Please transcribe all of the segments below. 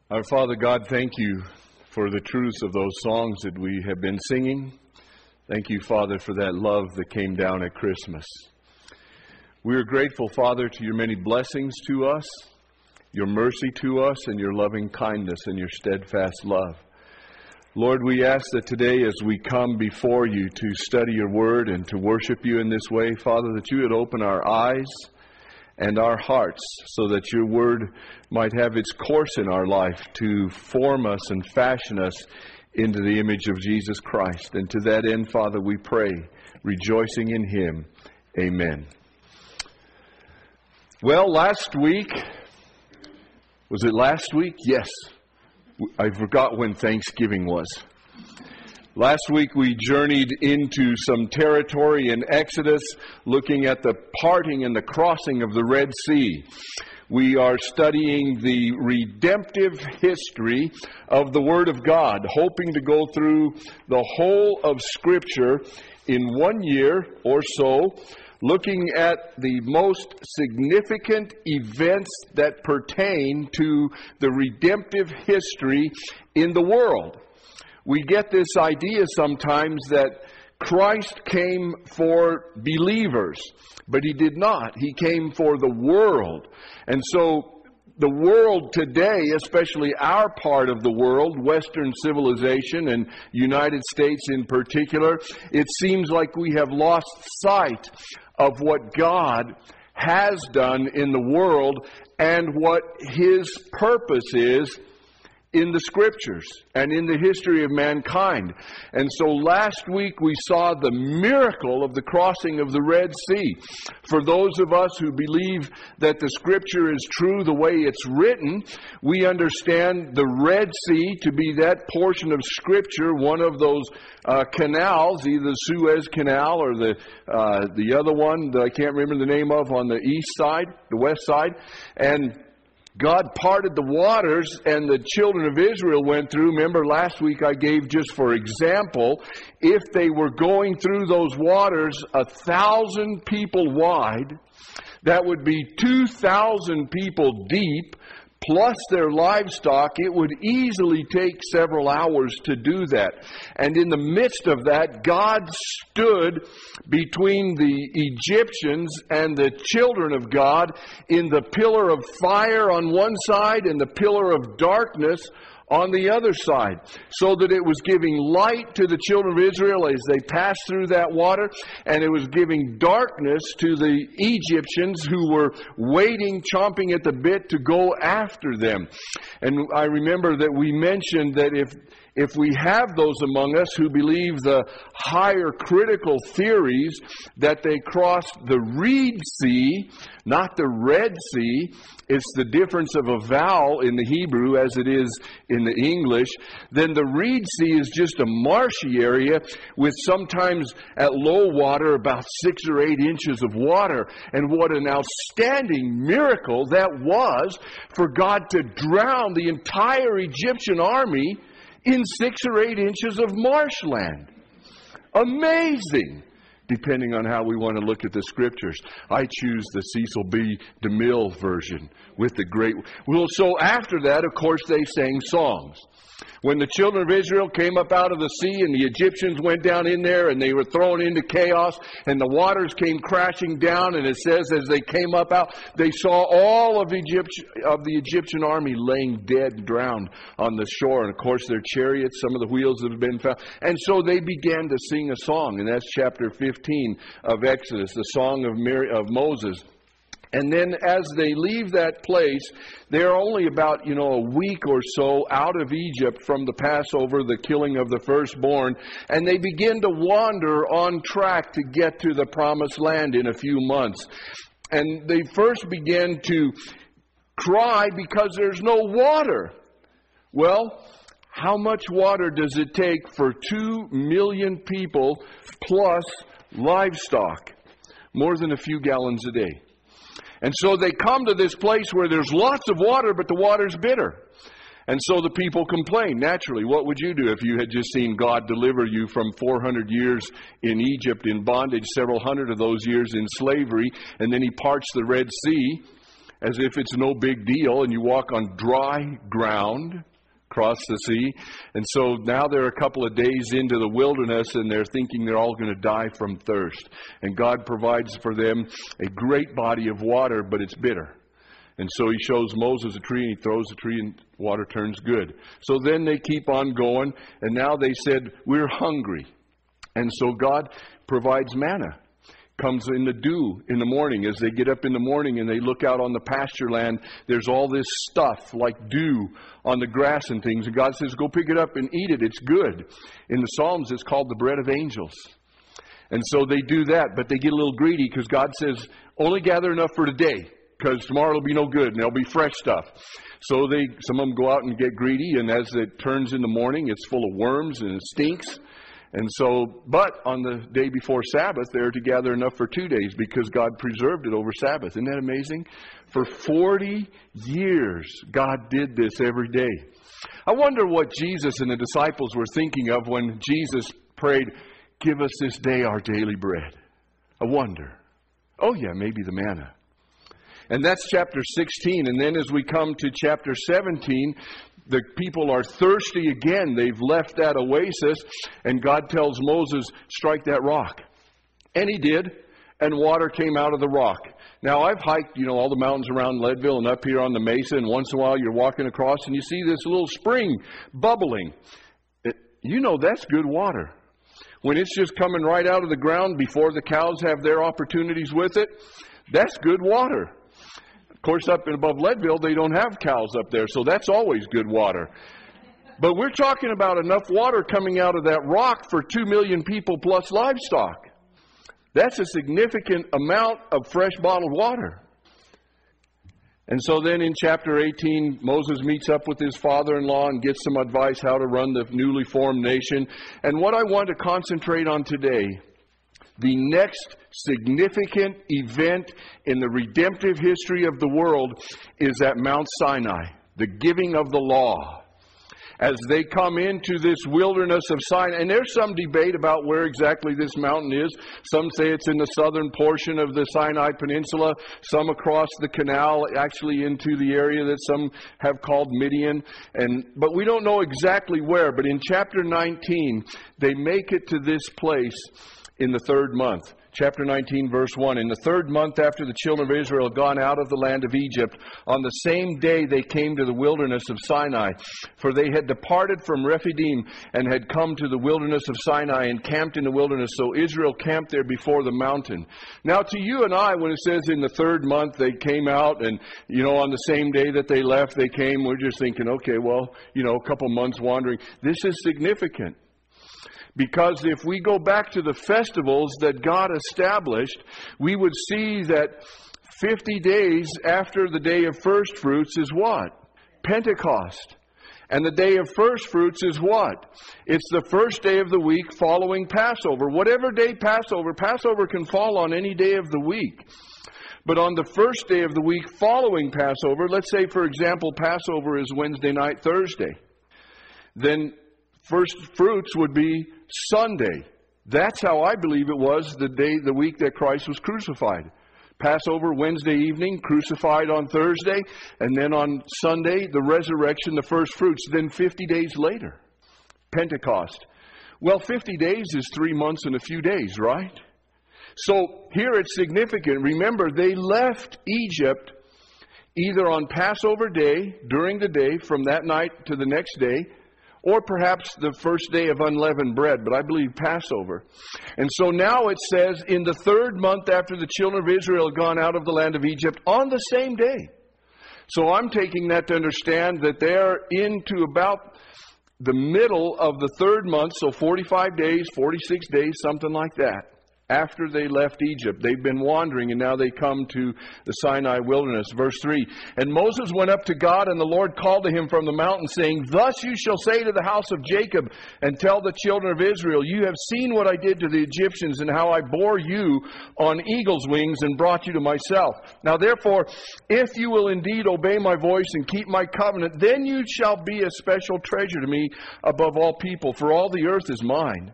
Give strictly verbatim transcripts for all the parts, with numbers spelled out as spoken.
Our Father God, thank you for the truths of those songs that we have been singing. Thank you, Father, for that love that came down at Christmas. We are grateful, Father, to your many blessings to us, your mercy to us, and your loving kindness and your steadfast love. Lord, we ask that today as we come before you to study your word and to worship you in this way, Father, that you would open our eyes and our hearts so that your word might have its course in our life to form us and fashion us into the image of Jesus Christ. And to that end, Father, we pray, rejoicing in him. Amen. Well, last week, was it last week? Yes. I forgot when Thanksgiving was. Last week we journeyed into some territory in Exodus, looking at the parting and the crossing of the Red Sea. We are studying the redemptive history of the Word of God, hoping to go through the whole of Scripture in one year or so, looking at the most significant events that pertain to the redemptive history in the world. We get this idea sometimes that Christ came for believers, but he did not. He came for the world. And so the world today, especially our part of the world, Western civilization and United States in particular, it seems like we have lost sight of what God has done in the world and what his purpose is in the Scriptures and in the history of mankind. And so last week we saw the miracle of the crossing of the Red Sea. For those of us who believe that the Scripture is true the way it's written, we understand the Red Sea to be that portion of Scripture, one of those uh, canals, either the Suez Canal or the uh, the other one that I can't remember the name of on the east side, the west side. And God parted the waters and the children of Israel went through. Remember last week I gave just for example, if they were going through those waters a thousand people wide, that would be two thousand people deep, plus their livestock. It would easily take several hours to do that. And in the midst of that, God stood between the Egyptians and the children of God in the pillar of fire on one side and the pillar of darkness on the other side, so that it was giving light to the children of Israel as they passed through that water, and it was giving darkness to the Egyptians who were waiting, chomping at the bit to go after them. And I remember that we mentioned that if If we have those among us who believe the higher critical theories that they crossed the Reed Sea, not the Red Sea, it's the difference of a vowel in the Hebrew as it is in the English, then the Reed Sea is just a marshy area with sometimes at low water about six or eight inches of water. And what an outstanding miracle that was for God to drown the entire Egyptian army in six or eight inches of marshland. Amazing, depending on how we want to look at the Scriptures. I choose the Cecil B. DeMille version with the great... Well, so after that, of course, they sang songs. When the children of Israel came up out of the sea and the Egyptians went down in there and they were thrown into chaos and the waters came crashing down, and it says as they came up out, they saw all of Egypt, of the Egyptian army laying dead and drowned on the shore. And of course their chariots, some of the wheels that have been found. And so they began to sing a song, and that's chapter fifteen of Exodus, the song of, Mary, of Moses. And then as they leave that place, they're only about, you know, a week or so out of Egypt from the Passover, the killing of the firstborn. And they begin to wander on track to get to the promised land in a few months. And they first begin to cry because there's no water. Well, how much water does it take for two million people plus livestock? More than a few gallons a day. And so they come to this place where there's lots of water, but the water's bitter. And so the people complain. Naturally, what would you do if you had just seen God deliver you from four hundred years in Egypt in bondage, several hundred of those years in slavery, and then he parts the Red Sea, as if it's no big deal, and you walk on dry ground, cross the sea. And so now they're a couple of days into the wilderness, and they're thinking they're all going to die from thirst. And God provides for them a great body of water, but it's bitter. And so he shows Moses a tree, and he throws the tree, and water turns good. So then they keep on going, and now they said, we're hungry. And so God provides manna. Comes in the dew in the morning. As they get up in the morning and they look out on the pasture land, there's all this stuff like dew on the grass and things. And God says, go pick it up and eat it. It's good. In the Psalms, it's called the bread of angels. And so they do that, but they get a little greedy because God says, only gather enough for today, because tomorrow it'll be no good and there'll be fresh stuff. So they, some of them go out and get greedy, and as it turns in the morning, it's full of worms and it stinks. And so, but on the day before Sabbath, they're to gather enough for two days because God preserved it over Sabbath. Isn't that amazing? For forty years, God did this every day. I wonder what Jesus and the disciples were thinking of when Jesus prayed, give us this day our daily bread. I wonder. Oh yeah, maybe the manna. And that's chapter sixteen. And then as we come to chapter seventeen, the people are thirsty again. They've left that oasis, and God tells Moses, strike that rock. And he did, and water came out of the rock. Now, I've hiked, you know, all the mountains around Leadville and up here on the mesa, and once in a while you're walking across and you see this little spring bubbling. It, you know that's good water. When it's just coming right out of the ground before the cows have their opportunities with it, that's good water. Of course, up and above Leadville, they don't have cows up there, so that's always good water. But we're talking about enough water coming out of that rock for two million people plus livestock. That's a significant amount of fresh bottled water. And so then in chapter eighteen, Moses meets up with his father-in-law and gets some advice how to run the newly formed nation. And what I want to concentrate on today, the next significant event in the redemptive history of the world, is at Mount Sinai, the giving of the law. As they come into this wilderness of Sinai, and there's some debate about where exactly this mountain is. Some say it's in the southern portion of the Sinai Peninsula, some across the canal, actually into the area that some have called Midian. And but we don't know exactly where. But in chapter nineteen, they make it to this place in the third month. Chapter nineteen, verse one. In the third month after the children of Israel had gone out of the land of Egypt, on the same day they came to the wilderness of Sinai. For they had departed from Rephidim and had come to the wilderness of Sinai and camped in the wilderness. So Israel camped there before the mountain. Now to you and I, when it says in the third month they came out, and you know on the same day that they left they came, we're just thinking, okay, well, you know, a couple months wandering. This is significant. Because if we go back to the festivals that God established, we would see that fifty days after the day of first fruits is what? Pentecost. And the day of first fruits is what? It's the first day of the week following Passover. Whatever day Passover, Passover can fall on any day of the week. But on the first day of the week following Passover, let's say, for example, Passover is Wednesday night, Thursday. Then first fruits would be Sunday. That's how I believe it was the day, the week that Christ was crucified. Passover Wednesday evening, crucified on Thursday, and then on Sunday, the resurrection, the first fruits. Then fifty days later, Pentecost. Well, fifty days is three months and a few days, right? So here it's significant. Remember, they left Egypt either on Passover day, during the day, from that night to the next day, or perhaps the first day of unleavened bread, but I believe Passover. And so now it says, in the third month after the children of Israel had gone out of the land of Egypt, on the same day. So I'm taking that to understand that they're into about the middle of the third month, so forty-five days, forty-six days, something like that. After they left Egypt, they've been wandering, and now they come to the Sinai wilderness. Verse three, and Moses went up to God, and the Lord called to him from the mountain, saying, thus you shall say to the house of Jacob, and tell the children of Israel, you have seen what I did to the Egyptians, and how I bore you on eagle's wings, and brought you to myself. Now therefore, if you will indeed obey my voice, and keep my covenant, then you shall be a special treasure to me above all people, for all the earth is mine.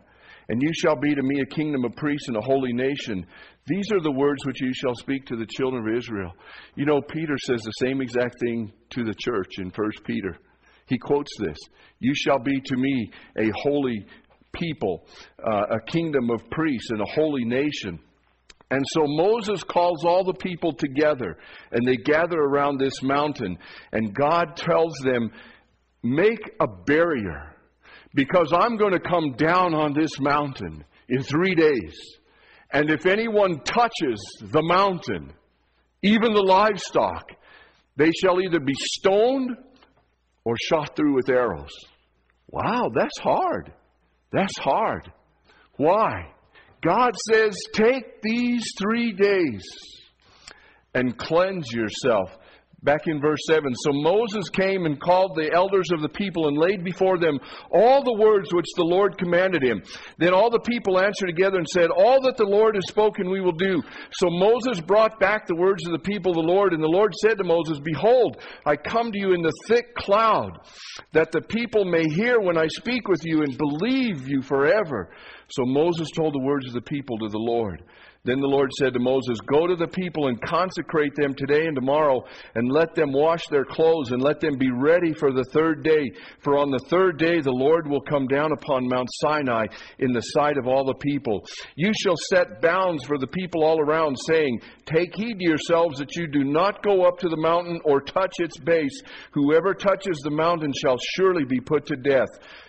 And you shall be to me a kingdom of priests and a holy nation. These are the words which you shall speak to the children of Israel. You know, Peter says the same exact thing to the church in First Peter. He quotes this. You shall be to me a holy people, uh, a kingdom of priests and a holy nation. And so Moses calls all the people together, and they gather around this mountain, and God tells them, make a barrier, because I'm going to come down on this mountain in three days. And if anyone touches the mountain, even the livestock, they shall either be stoned or shot through with arrows. Wow, that's hard. That's hard. Why? God says, take these three days and cleanse yourself. Back in verse seven, so Moses came and called the elders of the people and laid before them all the words which the Lord commanded him. Then all the people answered together and said, all that the Lord has spoken we will do. So Moses brought back the words of the people of the Lord, and the Lord said to Moses, behold, I come to you in the thick cloud, that the people may hear when I speak with you and believe you forever. So Moses told the words of the people to the Lord. Then the Lord said to Moses, go to the people and consecrate them today and tomorrow, and let them wash their clothes, and let them be ready for the third day. For on the third day the Lord will come down upon Mount Sinai in the sight of all the people. You shall set bounds for the people all around, saying, take heed to yourselves that you do not go up to the mountain or touch its base. Whoever touches the mountain shall surely be put to death.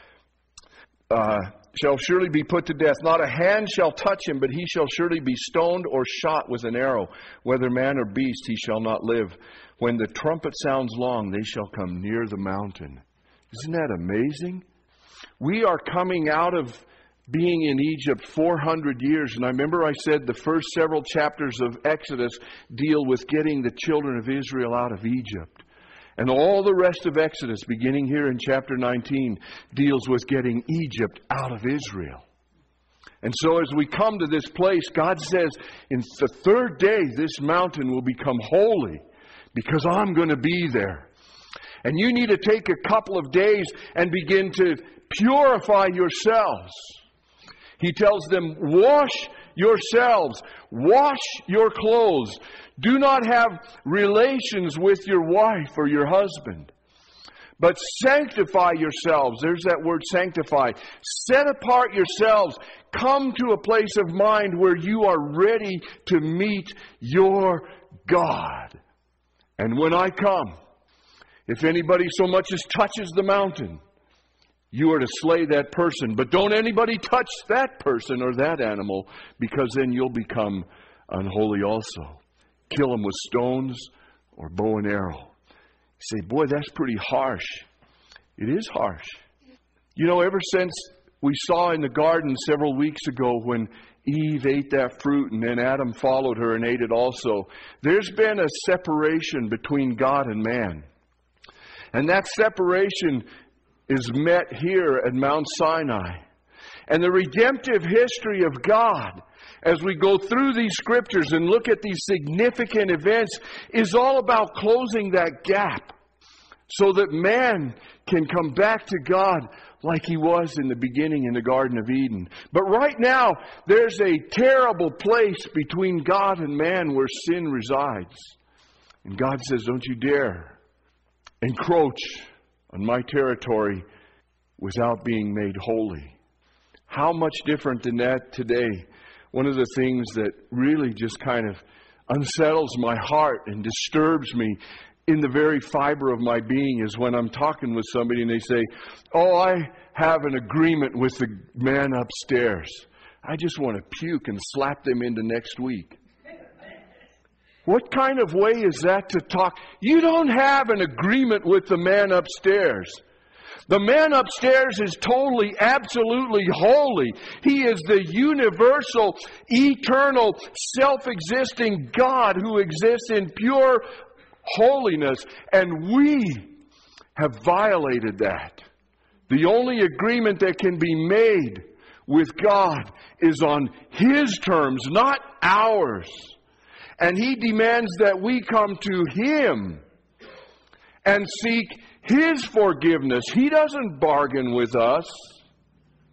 Uh... shall surely be put to death. Not a hand shall touch him, but he shall surely be stoned or shot with an arrow. Whether man or beast, he shall not live. When the trumpet sounds long, they shall come near the mountain. Isn't that amazing? We are coming out of being in Egypt four hundred years. And I remember I said the first several chapters of Exodus deal with getting the children of Israel out of Egypt. And all the rest of Exodus, beginning here in chapter nineteen, deals with getting Egypt out of Israel. And so as we come to this place, God says, in the third day, this mountain will become holy because I'm going to be there. And you need to take a couple of days and begin to purify yourselves. He tells them, wash yourselves, wash your clothes. Do not have relations with your wife or your husband, but sanctify yourselves. There's that word sanctify. Set apart yourselves. Come to a place of mind where you are ready to meet your God. And when I come, if anybody so much as touches the mountain, you are to slay that person. But don't anybody touch that person or that animal, because then you'll become unholy also. Kill them with stones or bow and arrow. You say, boy, that's pretty harsh. It is harsh. You know, ever since we saw in the garden several weeks ago when Eve ate that fruit and then Adam followed her and ate it also, there's been a separation between God and man. And that separation is met here at Mount Sinai. And the redemptive history of God, as we go through these scriptures and look at these significant events, is all about closing that gap so that man can come back to God like he was in the beginning in the Garden of Eden. But right now, there's a terrible place between God and man where sin resides. And God says, don't you dare encroach on my territory without being made holy. How much different than that today? One of the things that really just kind of unsettles my heart and disturbs me in the very fiber of my being is when I'm talking with somebody and they say, oh, I have an agreement with the man upstairs. I just want to puke and slap them into next week. What kind of way is that to talk? You don't have an agreement with the man upstairs. The man upstairs is totally, absolutely holy. He is the universal, eternal, self-existing God who exists in pure holiness. And we have violated that. The only agreement that can be made with God is on His terms, not ours. And He demands that we come to Him and seek His forgiveness. He doesn't bargain with us.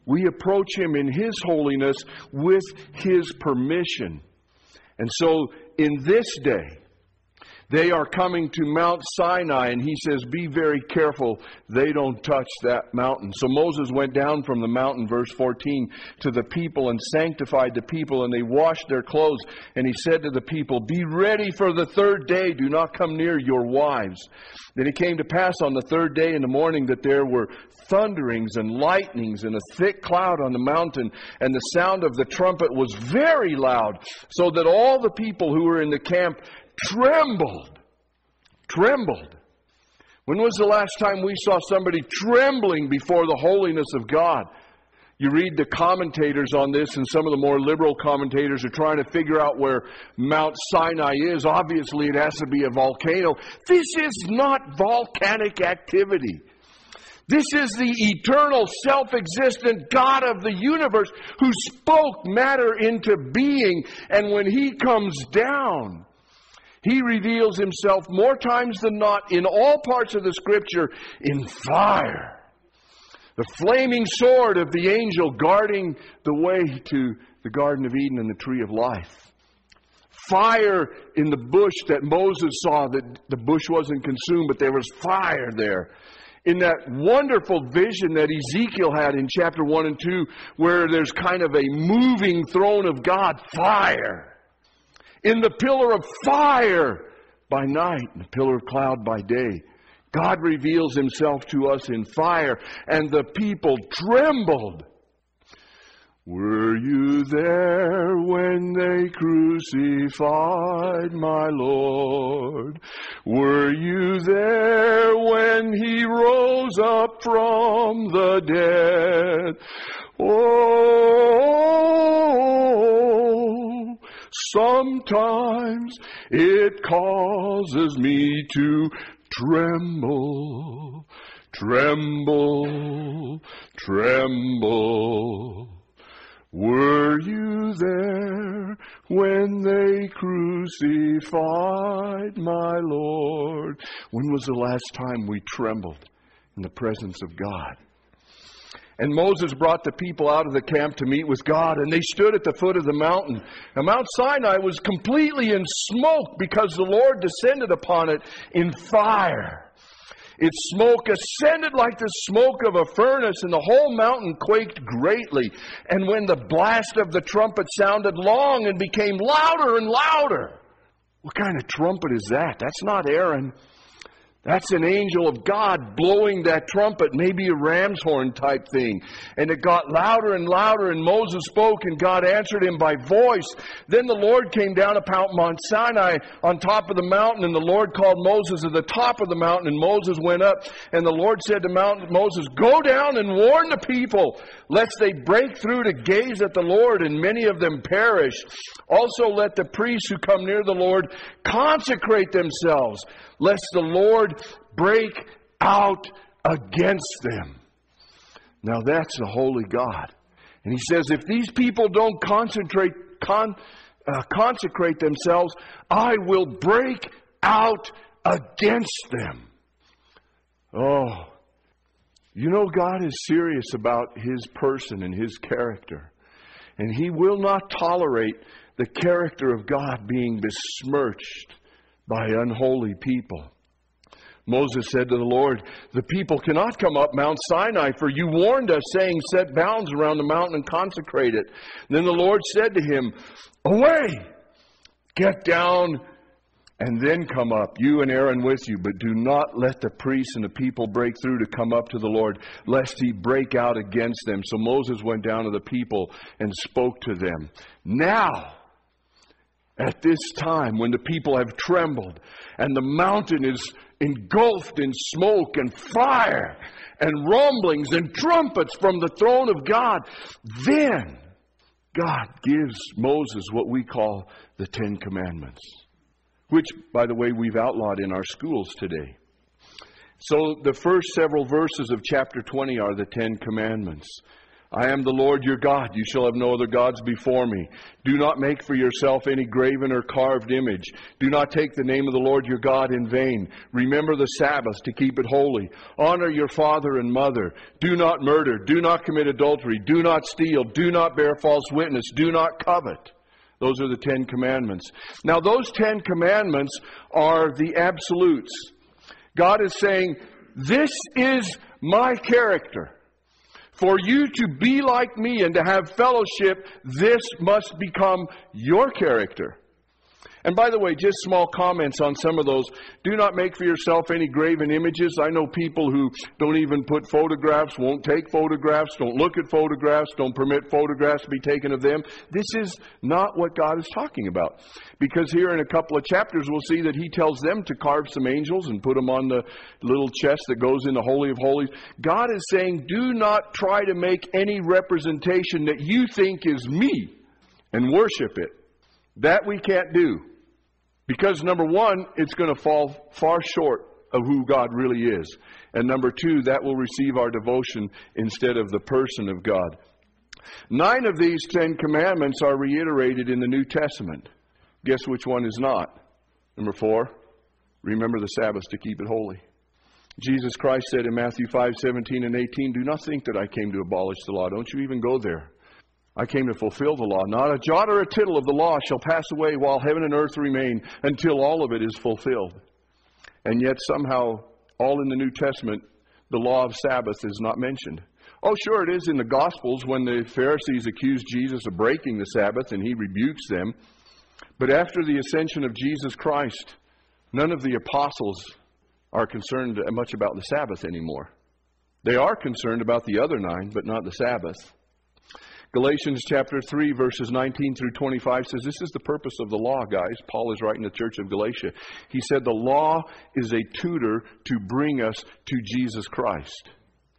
We approach Him in His holiness with His permission. And so in this day, they are coming to Mount Sinai, and He says, be very careful they don't touch that mountain. So Moses went down from the mountain, verse fourteen, to the people and sanctified the people, and they washed their clothes. And he said to the people, be ready for the third day. Do not come near your wives. Then it came to pass on the third day in the morning that there were thunderings and lightnings and a thick cloud on the mountain, and the sound of the trumpet was very loud, so that all the people who were in the camp trembled. Trembled. When was the last time we saw somebody trembling before the holiness of God? You read the commentators on this, and some of the more liberal commentators are trying to figure out where Mount Sinai is. Obviously, it has to be a volcano. This is not volcanic activity. This is the eternal, self-existent God of the universe who spoke matter into being. And when He comes down, He reveals Himself more times than not in all parts of the Scripture in fire. The flaming sword of the angel guarding the way to the Garden of Eden and the tree of life. Fire in the bush that Moses saw, that the bush wasn't consumed, but there was fire there. In that wonderful vision that Ezekiel had in chapter one and two, where there's kind of a moving throne of God, fire. In the pillar of fire by night and the pillar of cloud by day. God reveals Himself to us in fire, and the people trembled. Were you there when they crucified my Lord? Were you there when He rose up from the dead? Oh, sometimes it causes me to tremble, tremble, tremble. Were you there when they crucified my Lord? When was the last time we trembled in the presence of God? And Moses brought the people out of the camp to meet with God, and they stood at the foot of the mountain. And Mount Sinai was completely in smoke because the Lord descended upon it in fire. Its smoke ascended like the smoke of a furnace, and the whole mountain quaked greatly. And when the blast of the trumpet sounded long and became louder and louder. What kind of trumpet is that? That's not Aaron. That's an angel of God blowing that trumpet, maybe a ram's horn type thing. And it got louder and louder, and Moses spoke, and God answered him by voice. Then the Lord came down upon Mount Sinai on top of the mountain, and the Lord called Moses at the top of the mountain, and Moses went up. And the Lord said to Mount Moses, go down and warn the people, lest they break through to gaze at the Lord, and many of them perish. Also let the priests who come near the Lord consecrate themselves, lest the Lord break out against them. Now that's the holy God. And He says, if these people don't concentrate, con, uh, consecrate themselves, I will break out against them. Oh, you know God is serious about His person and His character. And He will not tolerate the character of God being besmirched by unholy people. Moses said to the Lord, the people cannot come up Mount Sinai, for you warned us, saying, set bounds around the mountain and consecrate it. And then the Lord said to him, away, get down, and then come up, you and Aaron with you. But do not let the priests and the people break through to come up to the Lord, lest He break out against them. So Moses went down to the people and spoke to them. Now, at this time, when the people have trembled, and the mountain is engulfed in smoke and fire, and rumblings and trumpets from the throne of God, then God gives Moses what we call the Ten Commandments, which, by the way, we've outlawed in our schools today. So the first several verses of chapter twenty are the Ten Commandments. I am the Lord your God. You shall have no other gods before me. Do not make for yourself any graven or carved image. Do not take the name of the Lord your God in vain. Remember the Sabbath to keep it holy. Honor your father and mother. Do not murder. Do not commit adultery. Do not steal. Do not bear false witness. Do not covet. Those are the Ten Commandments. Now, those Ten Commandments are the absolutes. God is saying, this is my character. For you to be like me and to have fellowship, this must become your character. And by the way, just small comments on some of those. Do not make for yourself any graven images. I know people who don't even put photographs, won't take photographs, don't look at photographs, don't permit photographs to be taken of them. This is not what God is talking about. Because here in a couple of chapters, we'll see that He tells them to carve some angels and put them on the little chest that goes in the Holy of Holies. God is saying, do not try to make any representation that you think is me and worship it. That we can't do. Because number one, it's going to fall far short of who God really is. And number two, that will receive our devotion instead of the person of God. Nine of these Ten Commandments are reiterated in the New Testament. Guess which one is not? Number four, remember the Sabbath to keep it holy. Jesus Christ said in Matthew five, seventeen and eighteen, do not think that I came to abolish the law. Don't you even go there. I came to fulfill the law. Not a jot or a tittle of the law shall pass away while heaven and earth remain until all of it is fulfilled. And yet somehow, all in the New Testament, the law of Sabbath is not mentioned. Oh, sure, it is in the Gospels when the Pharisees accuse Jesus of breaking the Sabbath and He rebukes them. But after the ascension of Jesus Christ, none of the apostles are concerned much about the Sabbath anymore. They are concerned about the other nine, but not the Sabbath. Galatians chapter three, verses nineteen through twenty-five says, this is the purpose of the law, guys. Paul is writing to the church of Galatia. He said the law is a tutor to bring us to Jesus Christ.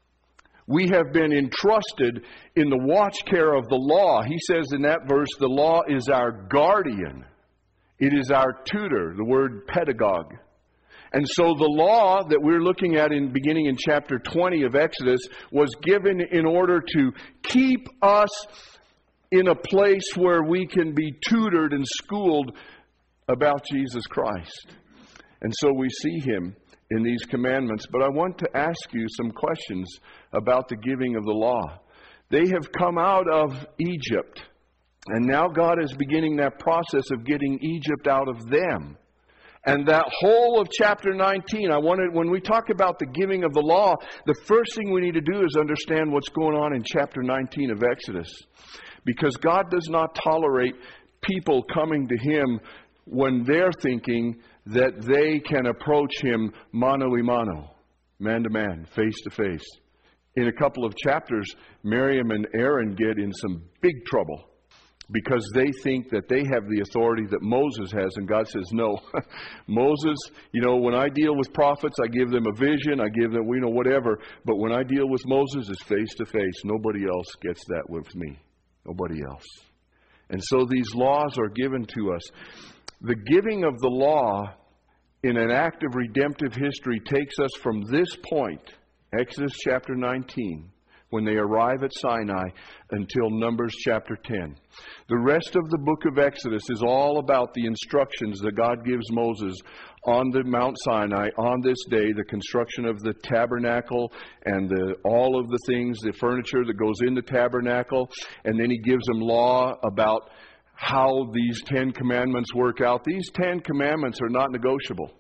We have been entrusted in the watch care of the law. He says in that verse, the law is our guardian. It is our tutor, the word pedagogue. And so the law that we're looking at in beginning in chapter twenty of Exodus was given in order to keep us in a place where we can be tutored and schooled about Jesus Christ. And so we see Him in these commandments. But I want to ask you some questions about the giving of the law. They have come out of Egypt. And now God is beginning that process of getting Egypt out of them. And that whole of chapter nineteen, I wanted, when we talk about the giving of the law, the first thing we need to do is understand what's going on in chapter nineteen of Exodus. Because God does not tolerate people coming to Him when they're thinking that they can approach Him mano a mano, man to man, face to face. In a couple of chapters, Miriam and Aaron get in some big trouble. Because they think that they have the authority that Moses has. And God says, no. Moses, you know, when I deal with prophets, I give them a vision. I give them, you know, whatever. But when I deal with Moses, it's face to face. Nobody else gets that with me. Nobody else. And so these laws are given to us. The giving of the law in an act of redemptive history takes us from this point, Exodus chapter nineteen, when they arrive at Sinai, until Numbers chapter ten. The rest of the book of Exodus is all about the instructions that God gives Moses on the Mount Sinai on this day, the construction of the tabernacle and the, all of the things, the furniture that goes in the tabernacle. And then He gives them law about how these Ten Commandments work out. These Ten Commandments are not negotiable.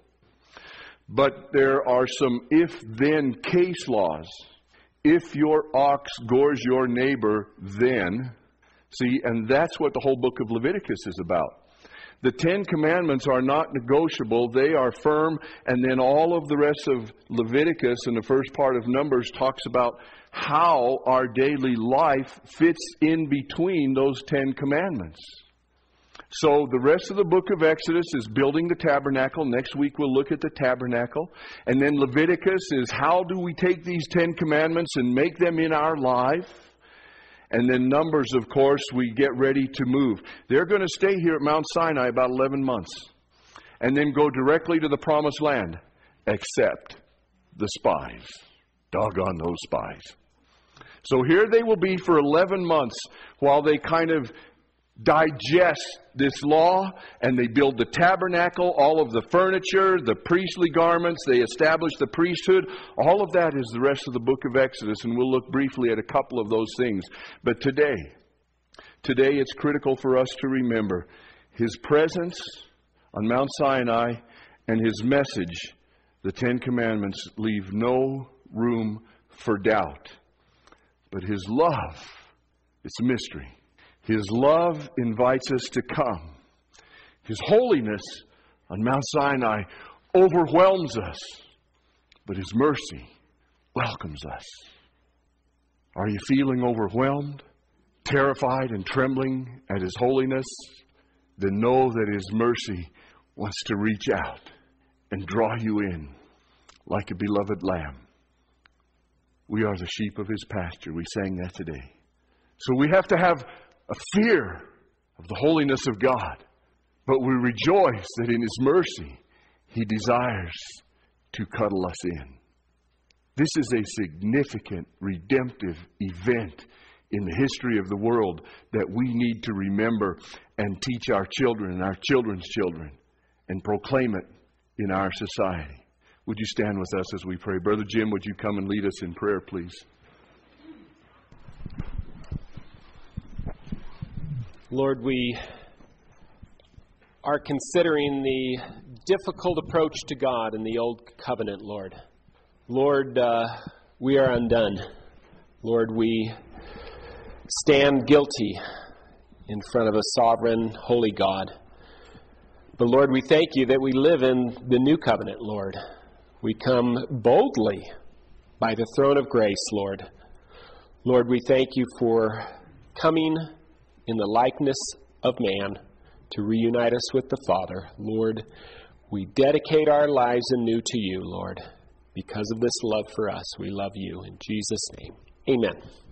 But there are some if-then case laws. If your ox gores your neighbor, then, see, and that's what the whole book of Leviticus is about. The Ten Commandments are not negotiable. They are firm. And then all of the rest of Leviticus and the first part of Numbers talks about how our daily life fits in between those Ten Commandments. So the rest of the book of Exodus is building the tabernacle. Next week we'll look at the tabernacle. And then Leviticus is how do we take these Ten Commandments and make them in our life. And then Numbers, of course, we get ready to move. They're going to stay here at Mount Sinai about eleven months. And then go directly to the Promised Land. Except the spies. Doggone those spies. So here they will be for eleven months while they kind of digest this law, and they build the tabernacle, all of the furniture, the priestly garments, they establish the priesthood. All of that is the rest of the book of Exodus, and we'll look briefly at a couple of those things. But today, today it's critical for us to remember His presence on Mount Sinai and His message, the Ten Commandments, leave no room for doubt. But His love, it's a mystery. His love invites us to come. His holiness on Mount Sinai overwhelms us, but His mercy welcomes us. Are you feeling overwhelmed, terrified, and trembling at His holiness? Then know that His mercy wants to reach out and draw you in like a beloved lamb. We are the sheep of His pasture. We sang that today. So we have to have a fear of the holiness of God. But we rejoice that in His mercy, He desires to cuddle us in. This is a significant redemptive event in the history of the world that we need to remember and teach our children and our children's children and proclaim it in our society. Would you stand with us as we pray? Brother Jim, would you come and lead us in prayer, please? Lord, we are considering the difficult approach to God in the Old Covenant, Lord. Lord, uh, we are undone. Lord, we stand guilty in front of a sovereign, holy God. But Lord, we thank You that we live in the New Covenant, Lord. We come boldly by the throne of grace, Lord. Lord, we thank You for coming in the likeness of man to reunite us with the Father. Lord, we dedicate our lives anew to You, Lord. Because of this love for us, we love You. In Jesus' name, amen.